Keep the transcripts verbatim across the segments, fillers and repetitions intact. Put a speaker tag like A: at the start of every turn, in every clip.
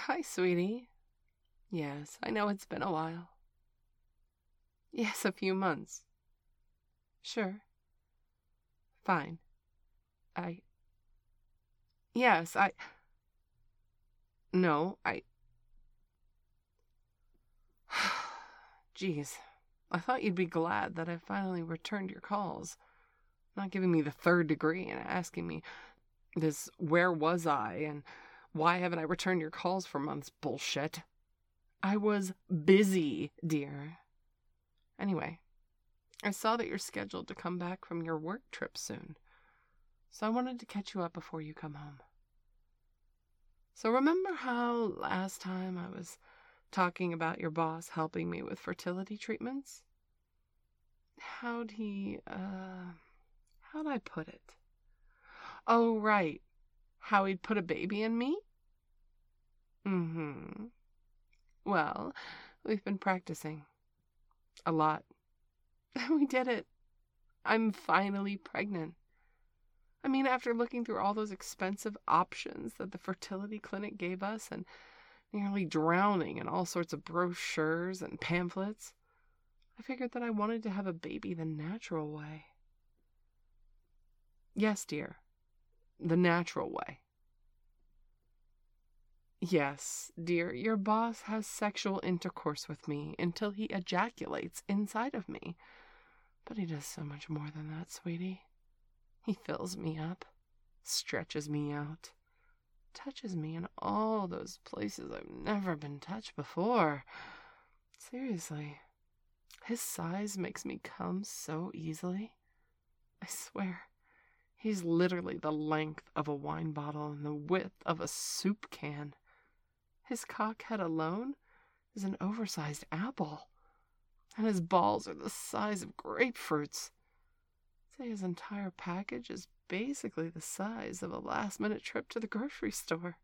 A: Hi, sweetie. Yes, I know it's been a while. Yes, a few months. Sure. Fine. I... Yes, I... No, I... Jeez. I thought you'd be glad that I finally returned your calls. Not giving me the third degree and asking me this where was I and why haven't I returned your calls for months bullshit. I was busy, dear. Anyway, I saw that you're scheduled to come back from your work trip soon, so I wanted to catch you up before you come home. So remember how last time I was talking about your boss helping me with fertility treatments? How'd he, uh, how'd I put it? Oh, right. How he'd put a baby in me? Mm-hmm. Well, we've been practicing. A lot. We did it. I'm finally pregnant. I mean, after looking through all those expensive options that the fertility clinic gave us and nearly drowning in all sorts of brochures and pamphlets, I figured that I wanted to have a baby the natural way. Yes, dear. The natural way. Yes, dear, your boss has sexual intercourse with me until he ejaculates inside of me. But he does so much more than that, sweetie. He fills me up, stretches me out, touches me in all those places I've never been touched before. Seriously, his size makes me come so easily. I swear, he's literally the length of a wine bottle and the width of a soup can. His cockhead alone is an oversized apple, and his balls are the size of grapefruits. Say his entire package is basically the size of a last-minute trip to the grocery store.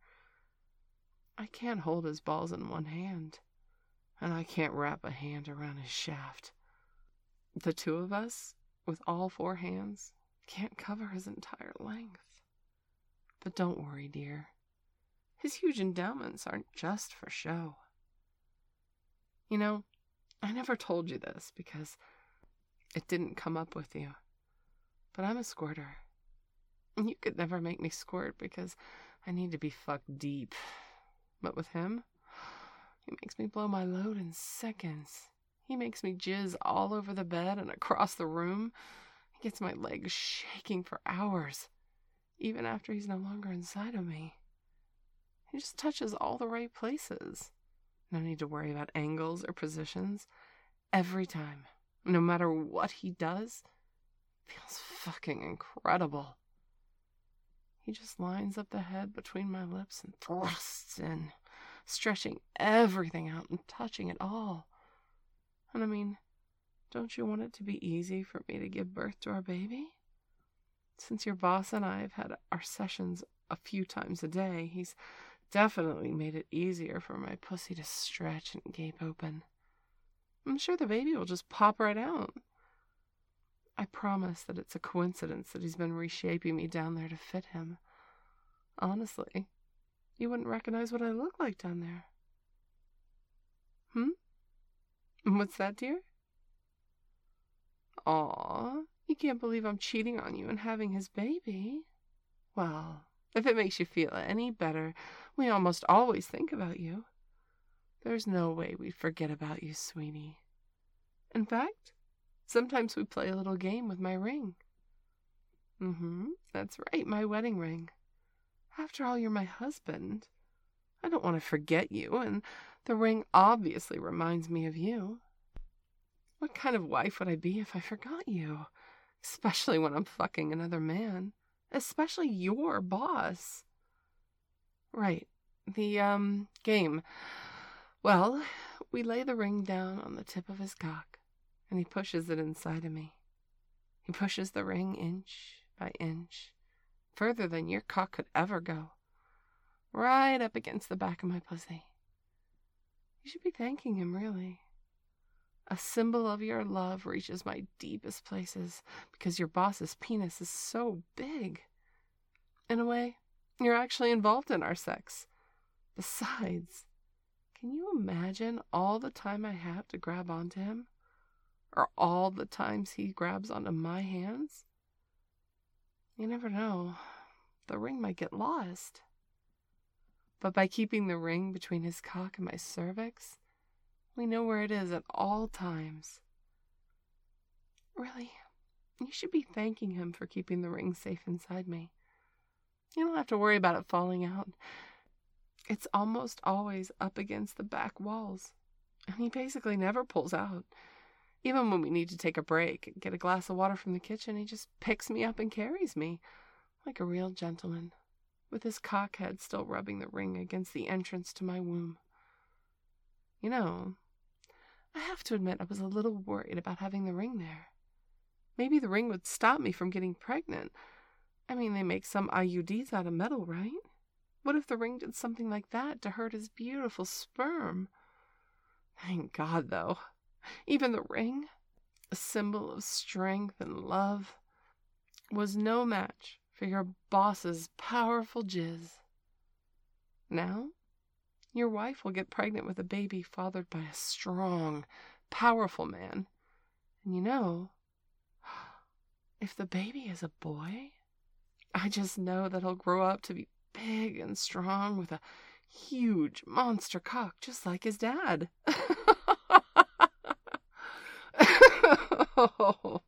A: I can't hold his balls in one hand, and I can't wrap a hand around his shaft. The two of us, with all four hands, can't cover his entire length. But don't worry, dear. His huge endowments aren't just for show. You know, I never told you this because it didn't come up with you. But I'm a squirter. You could never make me squirt because I need to be fucked deep. But with him, he makes me blow my load in seconds. He makes me jizz all over the bed and across the room. He gets my legs shaking for hours, even after he's no longer inside of me. He just touches all the right places. No need to worry about angles or positions. Every time, no matter what he does, feels fucking incredible. He just lines up the head between my lips and thrusts in, stretching everything out and touching it all. And I mean, don't you want it to be easy for me to give birth to our baby? Since your boss and I have had our sessions a few times a day, he's definitely made it easier for my pussy to stretch and gape open. I'm sure the baby will just pop right out. I promise that it's a coincidence that he's been reshaping me down there to fit him. Honestly, you wouldn't recognize what I look like down there. Hmm? What's that, dear? Aw, you can't believe I'm cheating on you and having his baby. Well, if it makes you feel any better, we almost always think about you. There's no way we'd forget about you, sweetie. In fact, sometimes we play a little game with my ring. Mm-hmm, that's right, my wedding ring. After all, you're my husband. I don't want to forget you, and the ring obviously reminds me of you. What kind of wife would I be if I forgot you? Especially when I'm fucking another man. Especially your boss. Right, the, um, game. Well, we lay the ring down on the tip of his cock, and he pushes it inside of me. He pushes the ring inch by inch, further than your cock could ever go, right up against the back of my pussy. You should be thanking him, really. A symbol of your love reaches my deepest places because your boss's penis is so big. In a way, you're actually involved in our sex. Besides, can you imagine all the time I have to grab onto him? Or all the times he grabs onto my hands? You never know. The ring might get lost. But by keeping the ring between his cock and my cervix, we know where it is at all times. Really, you should be thanking him for keeping the ring safe inside me. You don't have to worry about it falling out. It's almost always up against the back walls, and he basically never pulls out. Even when we need to take a break, get a glass of water from the kitchen, he just picks me up and carries me, like a real gentleman, with his cock head still rubbing the ring against the entrance to my womb. You know, I have to admit I was a little worried about having the ring there. Maybe the ring would stop me from getting pregnant. I mean, they make some I U Ds out of metal, right? What if the ring did something like that to hurt his beautiful sperm? Thank God, though. Even the ring, a symbol of strength and love, was no match for your boss's powerful jizz. Now, your wife will get pregnant with a baby fathered by a strong, powerful man. And you know, if the baby is a boy, I just know that he'll grow up to be big and strong with a huge monster cock just like his dad. Oh.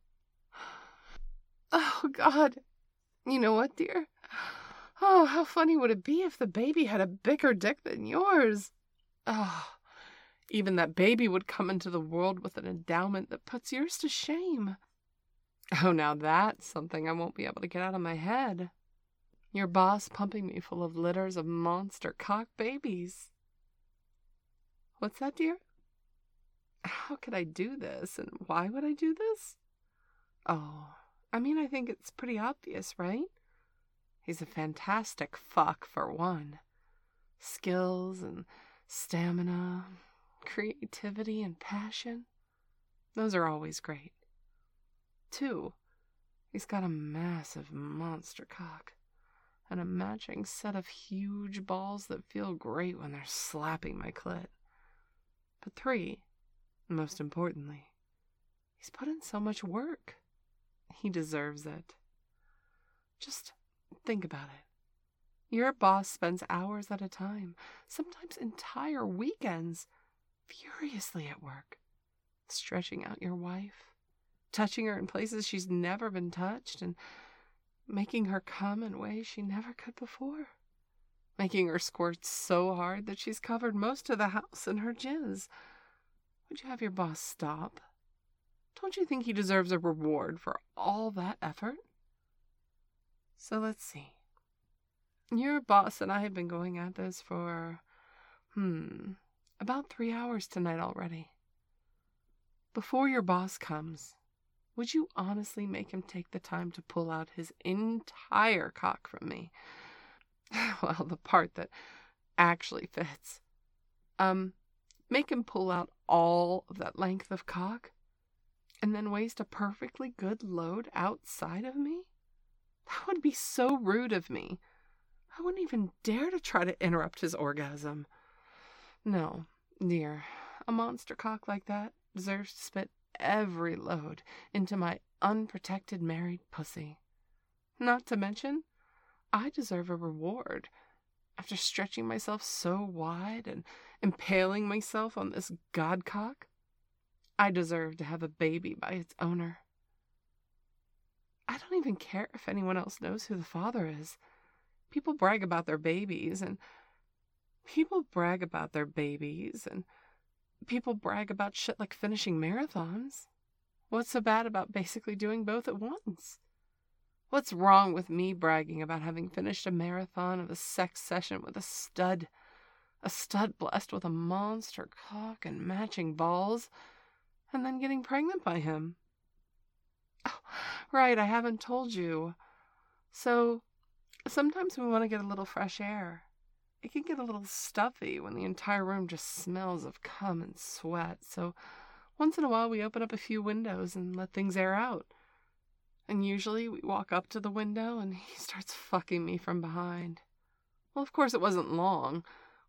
A: Oh, God. You know what, dear? Oh, how funny would it be if the baby had a bigger dick than yours? Oh, even that baby would come into the world with an endowment that puts yours to shame. Oh, now that's something I won't be able to get out of my head. Your boss pumping me full of litters of monster cock babies. What's that, dear? How could I do this, and why would I do this? Oh, I mean, I think it's pretty obvious, right? He's a fantastic fuck, for one. Skills and stamina, creativity and passion. Those are always great. Two, he's got a massive monster cock and a matching set of huge balls that feel great when they're slapping my clit. But three, most importantly, he's put in so much work. He deserves it. Just think about it. Your boss spends hours at a time, sometimes entire weekends, furiously at work, stretching out your wife, touching her in places she's never been touched, and making her come in ways she never could before, making her squirt so hard that she's covered most of the house in her jizz. Would you have your boss stop? Don't you think he deserves a reward for all that effort? So let's see. Your boss and I have been going at this for, hmm, about three hours tonight already. Before your boss comes, would you honestly make him take the time to pull out his entire cock from me? Well, the part that actually fits. Um, make him pull out all of that length of cock, and then waste a perfectly good load outside of me? That would be so rude of me. I wouldn't even dare to try to interrupt his orgasm. No, dear, a monster cock like that deserves to spit every load into my unprotected married pussy. Not to mention, I deserve a reward. After stretching myself so wide and impaling myself on this godcock, I deserve to have a baby by its owner. I don't even care if anyone else knows who the father is. People brag about their babies, and people brag about their babies, and people brag about shit like finishing marathons. What's so bad about basically doing both at once? What's wrong with me bragging about having finished a marathon of a sex session with a stud, a stud blessed with a monster cock and matching balls, and then getting pregnant by him? Oh, right, I haven't told you. So, sometimes we want to get a little fresh air. It can get a little stuffy when the entire room just smells of cum and sweat, so once in a while we open up a few windows and let things air out. And usually we walk up to the window and he starts fucking me from behind. Well, of course it wasn't long.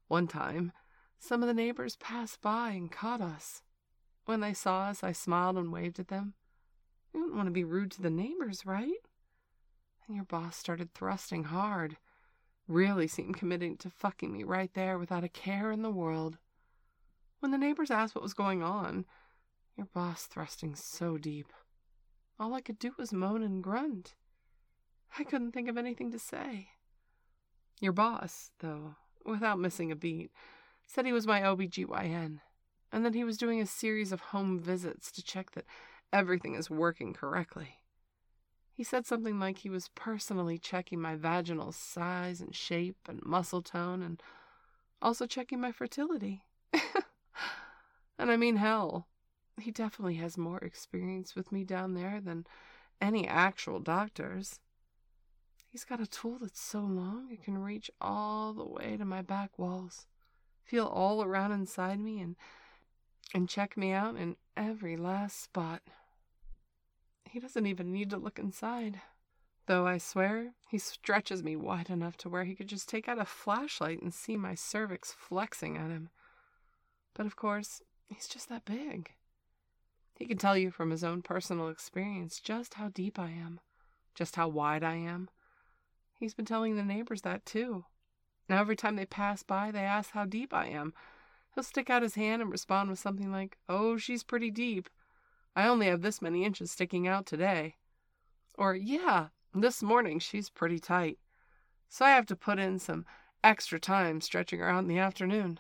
A: One time, some of the neighbors passed by and caught us. When they saw us, I smiled and waved at them. You wouldn't want to be rude to the neighbors, right? And your boss started thrusting hard. Really seemed committed to fucking me right there without a care in the world. When the neighbors asked what was going on, your boss thrusting so deep, all I could do was moan and grunt. I couldn't think of anything to say. Your boss, though, without missing a beat, said he was my O B G Y N, and that he was doing a series of home visits to check that everything is working correctly. He said something like he was personally checking my vaginal size and shape and muscle tone, and also checking my fertility. And I mean, hell, he definitely has more experience with me down there than any actual doctors. He's got a tool that's so long it can reach all the way to my back walls, feel all around inside me, and and check me out in every last spot. He doesn't even need to look inside, though I swear he stretches me wide enough to where he could just take out a flashlight and see my cervix flexing at him. But of course, he's just that big. He can tell you from his own personal experience just how deep I am, just how wide I am. He's been telling the neighbors that too. Now every time they pass by, they ask how deep I am. He'll stick out his hand and respond with something like, "Oh, she's pretty deep. I only have this many inches sticking out today." Or, "Yeah, this morning she's pretty tight. So I have to put in some extra time stretching her out in the afternoon."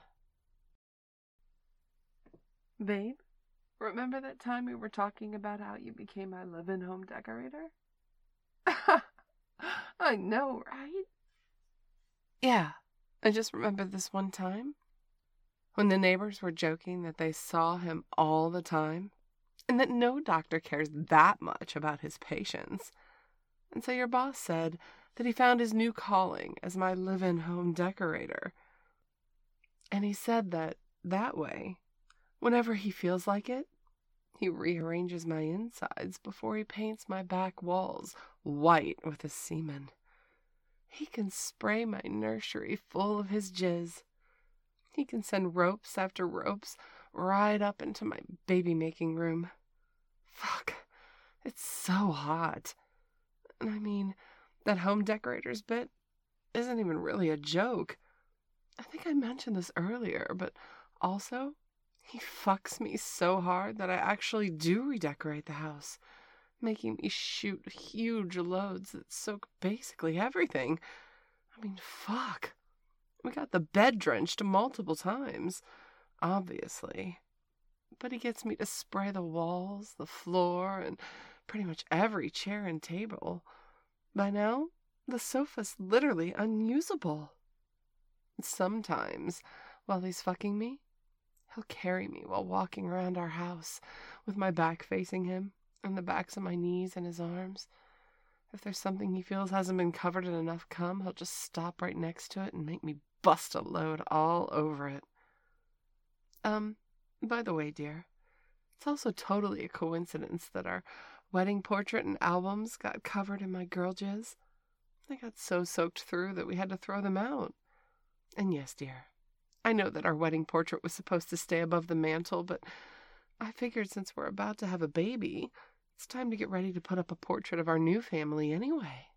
A: Babe, remember that time we were talking about how you became my live-in home decorator? I know, right? Yeah, I just remember this one time when the neighbors were joking that they saw him all the time and that no doctor cares that much about his patients. And so your boss said that he found his new calling as my live-in home decorator. And he said that that way, whenever he feels like it, he rearranges my insides before he paints my back walls white with his semen. He can spray my nursery full of his jizz. He can send ropes after ropes right up into my baby-making room. Fuck, it's so hot. And I mean, that home decorators bit isn't even really a joke. I think I mentioned this earlier, but also, he fucks me so hard that I actually do redecorate the house, making me shoot huge loads that soak basically everything. I mean, fuck. We got the bed drenched multiple times, obviously. But he gets me to spray the walls, the floor, and pretty much every chair and table. By now, the sofa's literally unusable. Sometimes, while he's fucking me, he'll carry me while walking around our house with my back facing him and the backs of my knees in his arms. If there's something he feels hasn't been covered in enough cum, he'll just stop right next to it and make me bust a load all over it. Um, by the way, dear, it's also totally a coincidence that our wedding portrait and albums got covered in my girl jizz. They got so soaked through that we had to throw them out. And yes, dear, I know that our wedding portrait was supposed to stay above the mantle, but I figured since we're about to have a baby, it's time to get ready to put up a portrait of our new family anyway.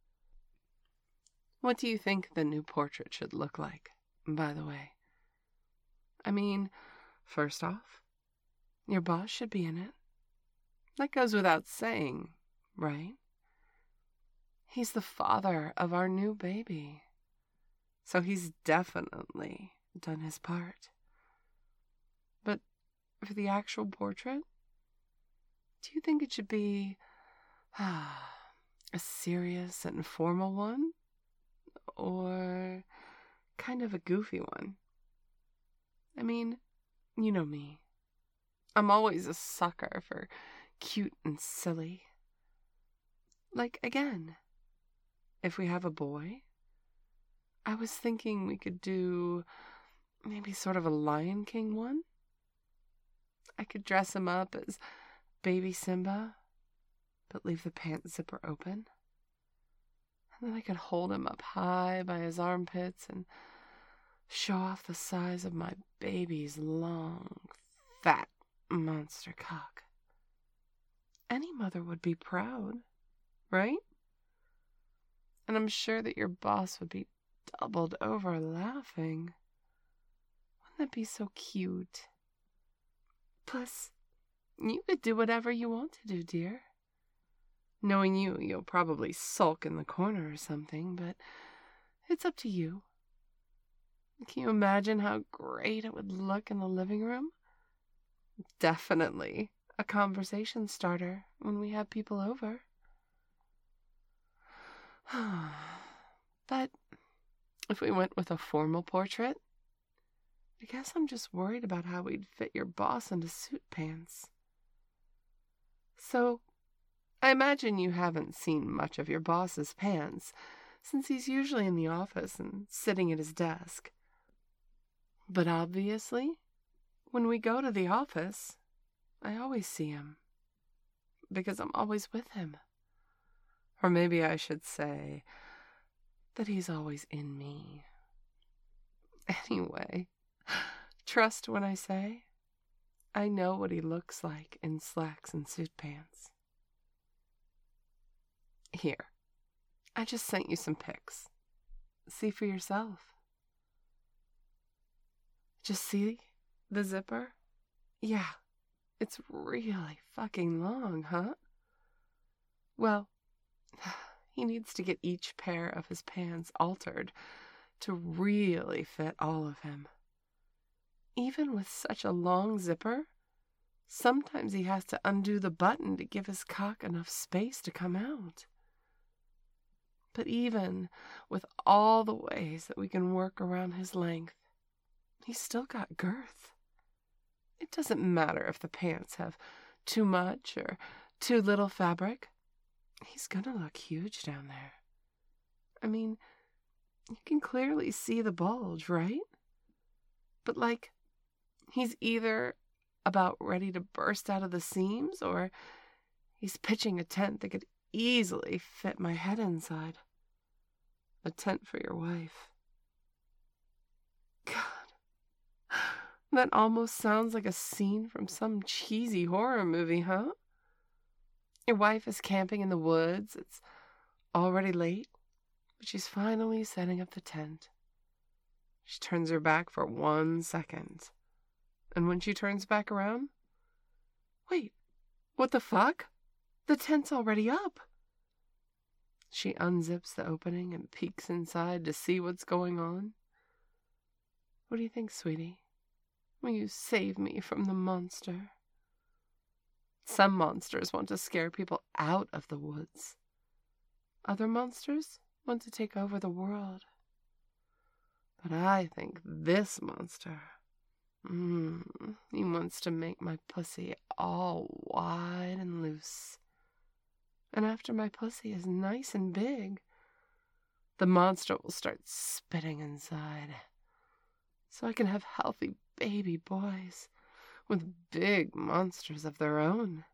A: What do you think the new portrait should look like, by the way? I mean, first off, your boss should be in it. That goes without saying, right? He's the father of our new baby, so he's definitely done his part. But for the actual portrait, do you think it should be ah, a serious and formal one? Or kind of a goofy one? I mean, you know me. I'm always a sucker for cute and silly. Like, again, if we have a boy, I was thinking we could do maybe sort of a Lion King one. I could dress him up as baby Simba, but leave the pant zipper open. And then I could hold him up high by his armpits and show off the size of my baby's long, fat monster cock. Any mother would be proud, right? And I'm sure that your boss would be doubled over laughing. Wouldn't that be so cute? Plus, you could do whatever you want to do, dear. Knowing you, you'll probably sulk in the corner or something, but it's up to you. Can you imagine how great it would look in the living room? Definitely a conversation starter when we have people over. But if we went with a formal portrait, I guess I'm just worried about how we'd fit your boss into suit pants. So, I imagine you haven't seen much of your boss's pants, since he's usually in the office and sitting at his desk. But obviously, when we go to the office, I always see him, because I'm always with him. Or maybe I should say that he's always in me. Anyway, trust when I say I know what he looks like in slacks and suit pants. Here, I just sent you some pics. See for yourself. Just see the zipper? Yeah, it's really fucking long, huh? Well, he needs to get each pair of his pants altered to really fit all of him. Even with such a long zipper, sometimes he has to undo the button to give his cock enough space to come out. But even with all the ways that we can work around his length, he's still got girth. It doesn't matter if the pants have too much or too little fabric. He's gonna look huge down there. I mean, you can clearly see the bulge, right? But like, he's either about ready to burst out of the seams, or he's pitching a tent that could easily fit my head inside. A tent for your wife. God, that almost sounds like a scene from some cheesy horror movie, huh? Your wife is camping in the woods. It's already late, but she's finally setting up the tent. She turns her back for one second. And when she turns back around, wait, what the fuck? The tent's already up. She unzips the opening and peeks inside to see what's going on. What do you think, sweetie? Will you save me from the monster? Some monsters want to scare people out of the woods. Other monsters want to take over the world. But I think this monster, mm, he wants to make my pussy all wide and loose. And after my pussy is nice and big, the monster will start spitting inside. So I can have healthy baby boys with big monsters of their own.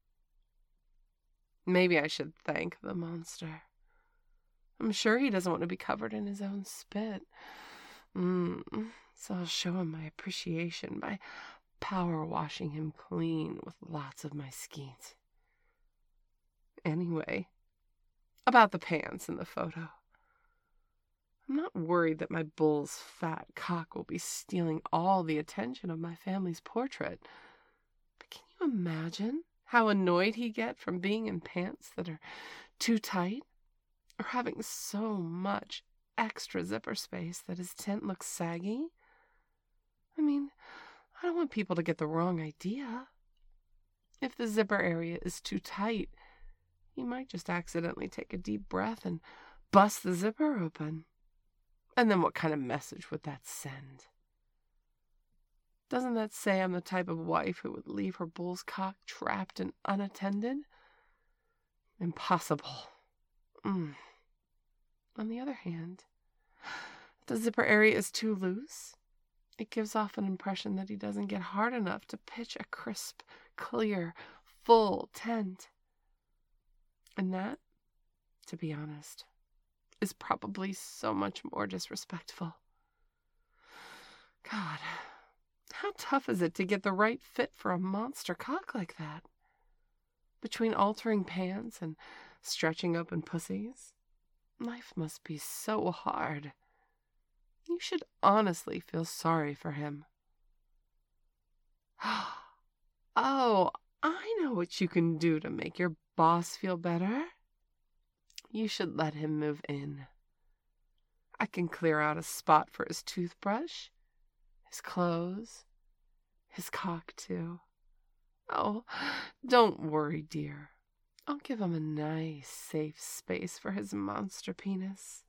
A: Maybe I should thank the monster. I'm sure he doesn't want to be covered in his own spit. Mm, so I'll show him my appreciation by power washing him clean with lots of my skeet. Anyway, about the pants in the photo. I'm not worried that my bull's fat cock will be stealing all the attention of my family's portrait. But can you imagine how annoyed he'd get from being in pants that are too tight, or having so much extra zipper space that his tent looks saggy? I mean, I don't want people to get the wrong idea. If the zipper area is too tight, he might just accidentally take a deep breath and bust the zipper open. And then what kind of message would that send? Doesn't that say I'm the type of wife who would leave her bull's cock trapped and unattended? Impossible. Mm. On the other hand, if the zipper area is too loose, it gives off an impression that he doesn't get hard enough to pitch a crisp, clear, full tent. And that, to be honest, is probably so much more disrespectful. God, how tough is it to get the right fit for a monster cock like that? Between altering pants and stretching open pussies, life must be so hard. You should honestly feel sorry for him. Oh, I know what you can do to make your boss feel better. You should let him move in. I can clear out a spot for his toothbrush, his clothes, his cock too. Oh, don't worry, dear. I'll give him a nice, safe space for his monster penis.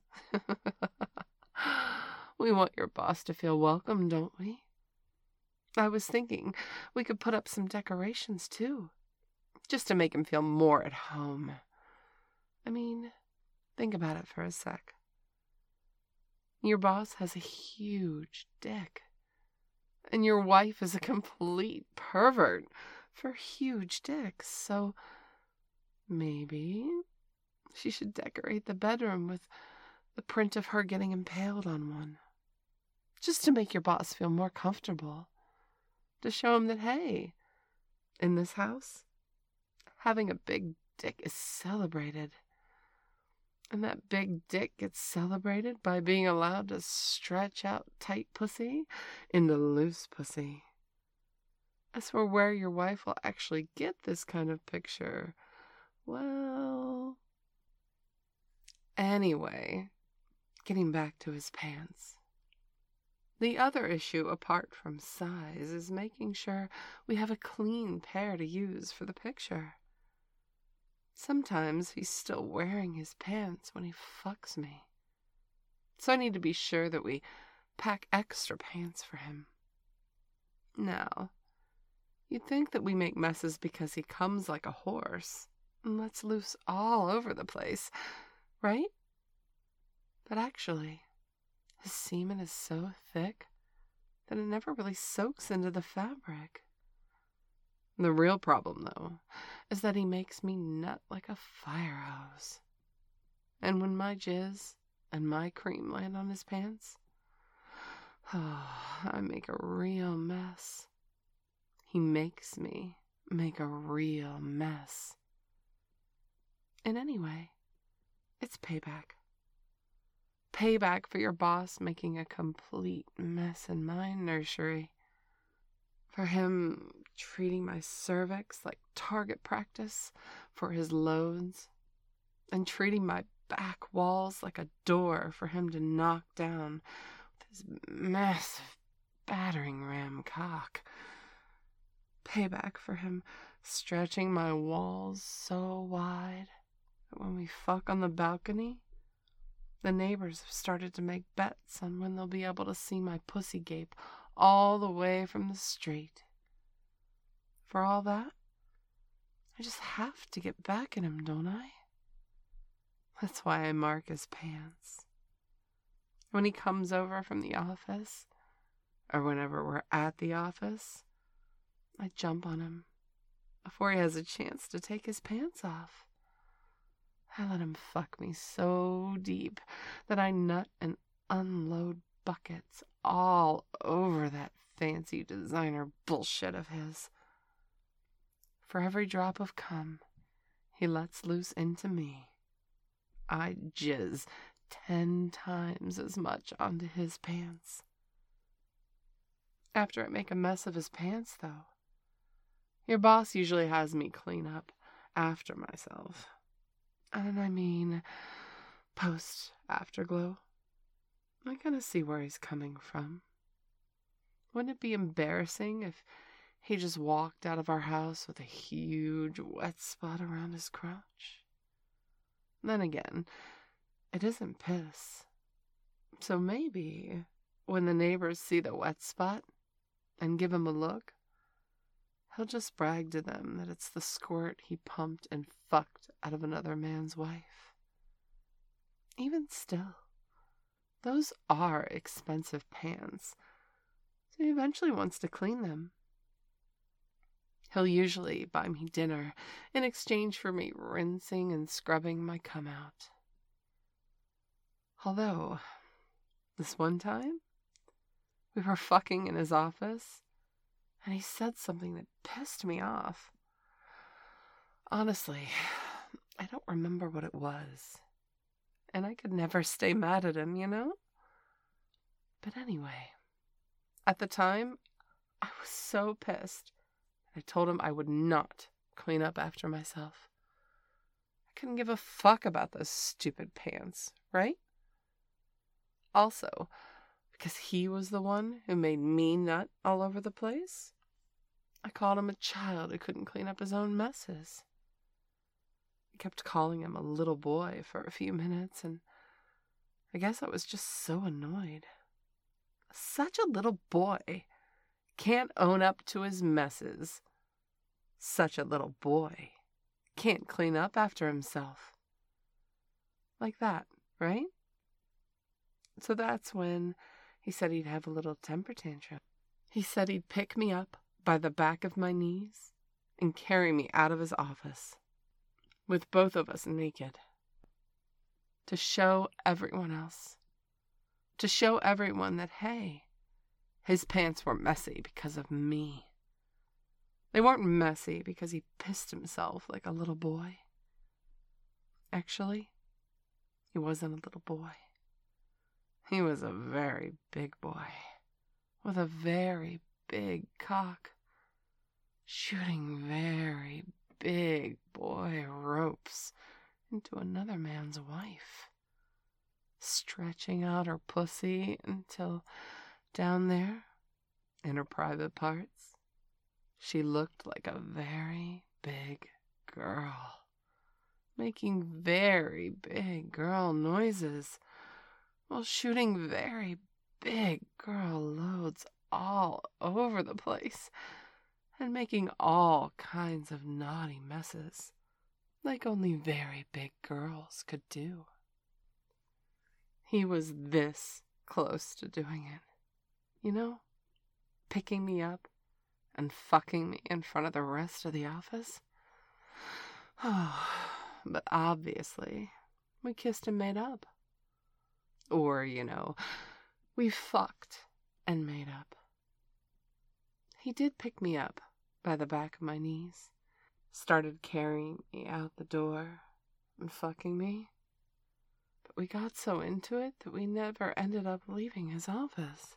A: We want your boss to feel welcome, don't we? I was thinking we could put up some decorations too, just to make him feel more at home. I mean, think about it for a sec. Your boss has a huge dick, and your wife is a complete pervert for huge dicks, so maybe she should decorate the bedroom with the print of her getting impaled on one, just to make your boss feel more comfortable, to show him that, hey, in this house, having a big dick is celebrated. And that big dick gets celebrated by being allowed to stretch out tight pussy into loose pussy. As for where your wife will actually get this kind of picture, well... Anyway, getting back to his pants. The other issue, apart from size, is making sure we have a clean pair to use for the picture. Sometimes he's still wearing his pants when he fucks me. So I need to be sure that we pack extra pants for him. Now, you'd think that we make messes because he comes like a horse and lets loose all over the place, right? But actually, his semen is so thick that it never really soaks into the fabric. The real problem, though, is that he makes me nut like a fire hose. And when my jizz and my cream land on his pants, oh, I make a real mess. He makes me make a real mess. And anyway, it's payback. Payback for your boss making a complete mess in my nursery. For him treating my cervix like target practice for his loads, and treating my back walls like a door for him to knock down with his massive battering ram cock. Payback for him stretching my walls so wide that when we fuck on the balcony, the neighbors have started to make bets on when they'll be able to see my pussy gape all the way from the street. For all that, I just have to get back at him, don't I? That's why I mark his pants. When he comes over from the office, or whenever we're at the office, I jump on him before he has a chance to take his pants off. I let him fuck me so deep that I nut and unload buckets all over that fancy designer bullshit of his. For every drop of cum he lets loose into me, I jizz ten times as much onto his pants. After I make a mess of his pants, though, your boss usually has me clean up after myself. And I mean, post-afterglow. I kind of see where he's coming from. Wouldn't it be embarrassing if he just walked out of our house with a huge wet spot around his crotch? Then again, it isn't piss. So maybe when the neighbors see the wet spot and give him a look, he'll just brag to them that it's the squirt he pumped and fucked out of another man's wife. Even still, those are expensive pants, so he eventually wants to clean them. He'll usually buy me dinner in exchange for me rinsing and scrubbing my cum out. Although, this one time, We were fucking in his office, and he said something that pissed me off. Honestly, I don't remember what it was. And I could never stay mad at him, you know? But anyway, at the time, I was so pissed. I told him I would not clean up after myself. I couldn't give a fuck about those stupid pants, right? Also, because he was the one who made me nut all over the place, I called him a child who couldn't clean up his own messes. I kept calling him a little boy for a few minutes, and I guess I was just so annoyed. Such a little boy can't own up to his messes. Such a little boy can't clean up after himself. Like that, right? So that's when he said he'd have a little temper tantrum. He said he'd pick me up by the back of my knees and carry me out of his office, with both of us naked, to show everyone else, to show everyone that, hey, his pants were messy because of me. They weren't messy because he pissed himself like a little boy. Actually, he wasn't a little boy. He was a very big boy, with a very big cock, shooting very big boy ropes into another man's wife, stretching out her pussy until down there, in her private parts, she looked like a very big girl, making very big girl noises while shooting very big girl loads all over the place and making all kinds of naughty messes like only very big girls could do. He was this close to doing it, you know, picking me up and fucking me in front of the rest of the office. Oh, but obviously, we kissed and made up. Or, you know, we fucked and made up. He did pick me up by the back of my knees, started carrying me out the door and fucking me. But we got so into it that we never ended up leaving his office.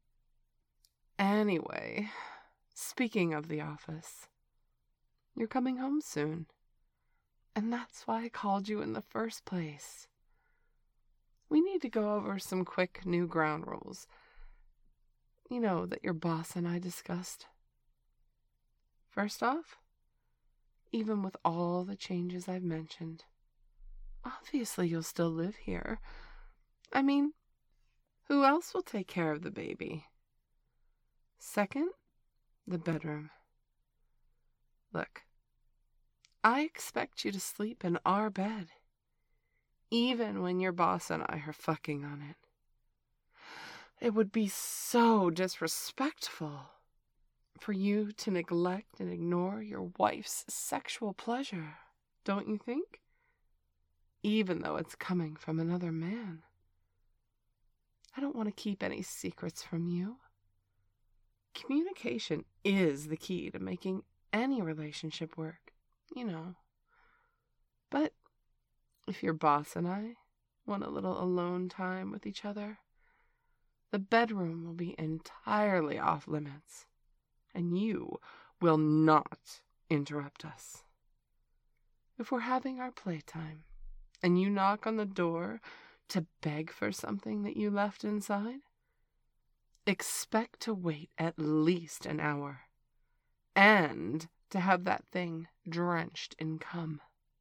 A: Anyway, speaking of the office, you're coming home soon. And that's why I called you in the first place. We need to go over some quick new ground rules. You know, that your boss and I discussed. First off, even with all the changes I've mentioned, obviously you'll still live here. I mean, who else will take care of the baby? Second, the bedroom. Look, I expect you to sleep in our bed, even when your boss and I are fucking on it. It would be so disrespectful for you to neglect and ignore your wife's sexual pleasure, don't you think? Even though it's coming from another man. I don't want to keep any secrets from you. Communication is the key to making any relationship work, you know. But if your boss and I want a little alone time with each other, the bedroom will be entirely off limits, and you will not interrupt us. If we're having our playtime, and you knock on the door to beg for something that you left inside, expect to wait at least an hour, and to have that thing drenched in cum.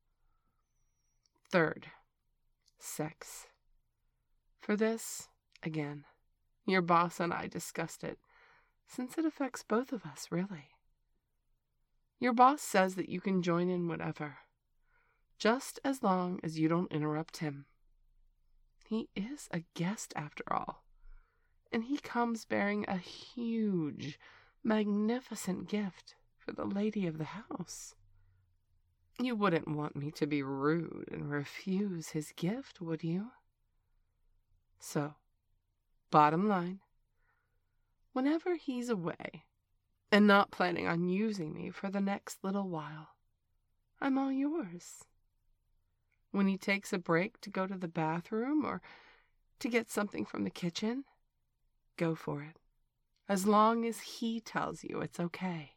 A: Third, sex. For this, again, your boss and I discussed it, since it affects both of us, really. Your boss says that you can join in whatever, just as long as you don't interrupt him. He is a guest after all, and he comes bearing a huge, magnificent gift for the lady of the house. You wouldn't want me to be rude and refuse his gift, would you? So, bottom line, whenever he's away and not planning on using me for the next little while, I'm all yours. When he takes a break to go to the bathroom or to get something from the kitchen, go for it, as long as he tells you it's okay.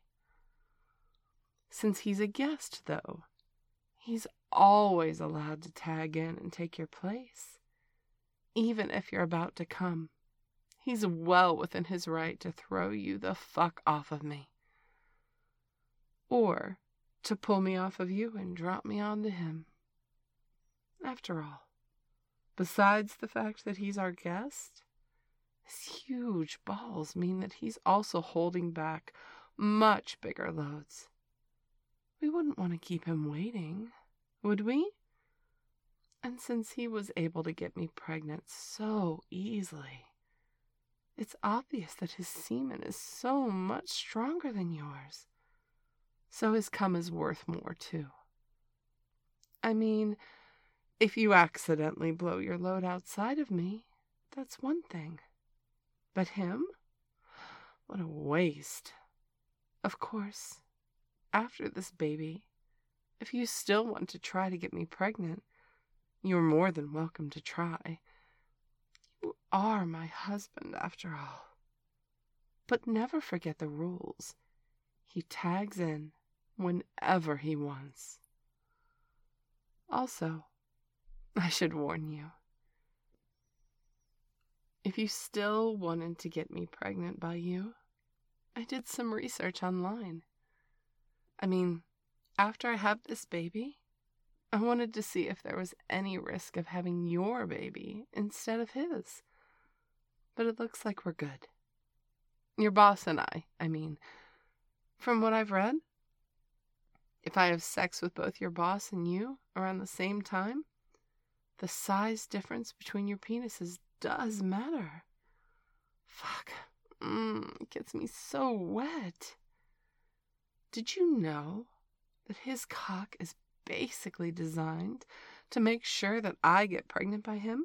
A: Since he's a guest, though, he's always allowed to tag in and take your place. Even if you're about to come, he's well within his right to throw you the fuck off of me. Or to pull me off of you and drop me onto him. After all, besides the fact that he's our guest, his huge balls mean that he's also holding back much bigger loads. We wouldn't want to keep him waiting, would we? And since he was able to get me pregnant so easily, it's obvious that his semen is so much stronger than yours. So his cum is worth more, too. I mean, if you accidentally blow your load outside of me, that's one thing. But him? What a waste. Of course, after this baby, if you still want to try to get me pregnant, you're more than welcome to try. You are my husband, after all. But never forget the rules. He tags in whenever he wants. Also, I should warn you, if you still wanted to get me pregnant by you, I did some research online. I mean, after I have this baby, I wanted to see if there was any risk of having your baby instead of his. But it looks like we're good. Your boss and I, I mean. From what I've read, if I have sex with both your boss and you around the same time, the size difference between your penises does matter. Fuck. Mmm, it gets me so wet. Did you know that his cock is basically designed to make sure that I get pregnant by him?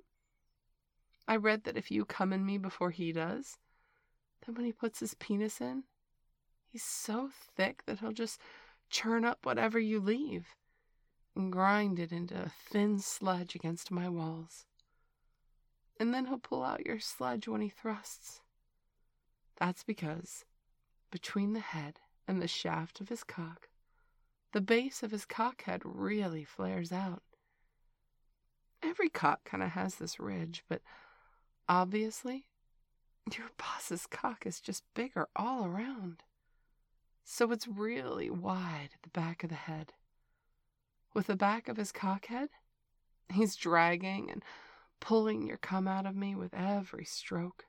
A: I read that if you come in me before he does, then when he puts his penis in, he's so thick that he'll just churn up whatever you leave and grind it into a thin sludge against my walls. And then he'll pull out your sludge when he thrusts. That's because between the head and the shaft of his cock, the base of his cockhead really flares out. Every cock kind of has this ridge, but obviously, your boss's cock is just bigger all around. So it's really wide at the back of the head. With the back of his cockhead, he's dragging and pulling your cum out of me with every stroke.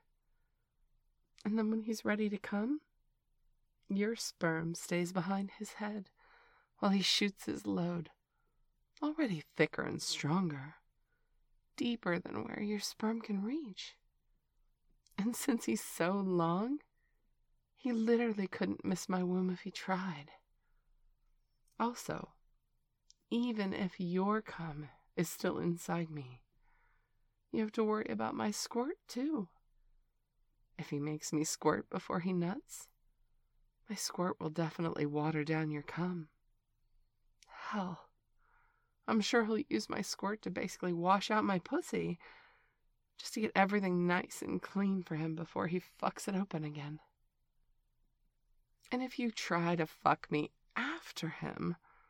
A: And then when he's ready to come, your sperm stays behind his head while he shoots his load, already thicker and stronger, deeper than where your sperm can reach. And since he's so long, he literally couldn't miss my womb if he tried. Also, even if your cum is still inside me, you have to worry about my squirt too. If he makes me squirt before he nuts, my squirt will definitely water down your cum. Hell, I'm sure he'll use my squirt to basically wash out my pussy, just to get everything nice and clean for him before he fucks it open again. And if you try to fuck me after him,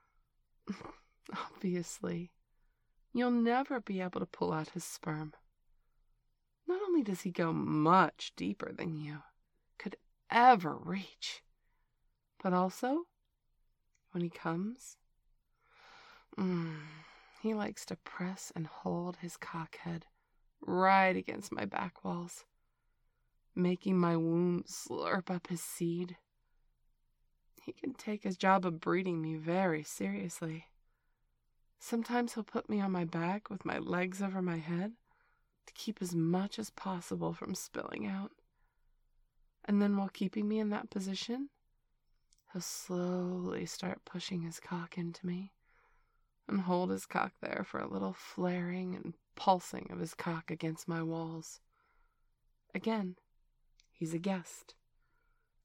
A: obviously, you'll never be able to pull out his sperm. Not only does he go much deeper than you could ever reach, but also, when he comes, mm, he likes to press and hold his cockhead right against my back walls, making my womb slurp up his seed. He can take his job of breeding me very seriously. Sometimes he'll put me on my back with my legs over my head to keep as much as possible from spilling out. And then while keeping me in that position, he'll slowly start pushing his cock into me and hold his cock there for a little flaring and pulsing of his cock against my walls. Again, he's a guest,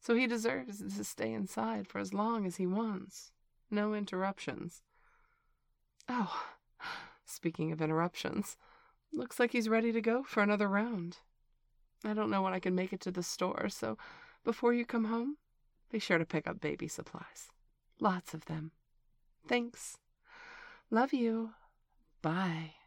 A: So he deserves to stay inside for as long as he wants. No interruptions. Oh, speaking of interruptions, looks like he's ready to go for another round. I don't know when I can make it to the store, so before you come home, be sure to pick up baby supplies. Lots of them. Thanks. Love you. Bye.